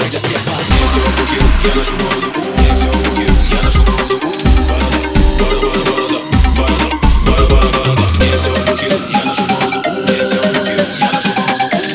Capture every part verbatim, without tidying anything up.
контроль для всех вас. Мне все похер, я ношу бороду. Мне все похер, я ношу бороду. Борода, борода, борода, борода, борода, борода. Мне все похер, я ношу бороду. Мне все похер, я ношу бороду.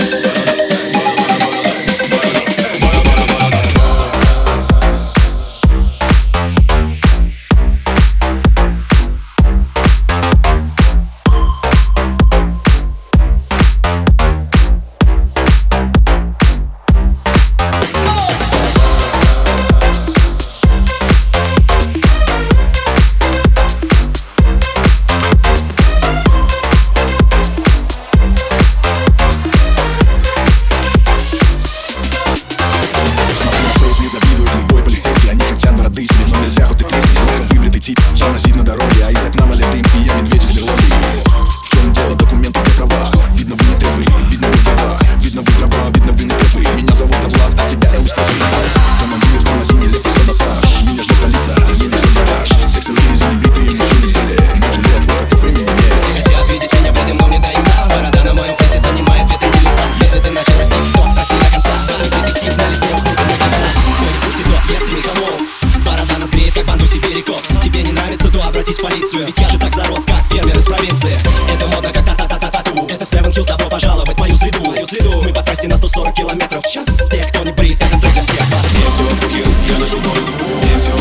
Но нельзя, хоть ты тресни, локом выбритый тип тормозит на дороге, а из окна валит дым, и я медведь из Берлоги. В чем дело? Документы для права. Видно, вы не трезвый, видно, вы дрова. Видно, вы дрова, видно, вы не трезвый. Меня зовут Влад, а тебя я устроил. Командир, тормози, нелепый саботаж. Меня ждет столица, меня ждет гараж. Сексовые занебитые мужчины в теле. Наш лет, вот готов имени мне. Все хотят видеть меня бледным, но мне до икса. Борода на моем фейсе занимает две трети лица. Если ты начал растить, то расти до конца. Мой детектив на лице уходит до конца. Кто не в курсе, то я семиколол. Борода нас греет, как банду сибиряков. Тебе не нравится, то обратись в полицию. Ведь я же так зарос, как фермер из провинции. Это модно, как та-та-та-та-тату. Это Seven Hills, добро пожаловать в мою среду. Мою среду. Мы по трассе на сто сорок километров в час. Те, кто не брит, это трек для всех вас. Мне все похер, я ношу бороду. Мне все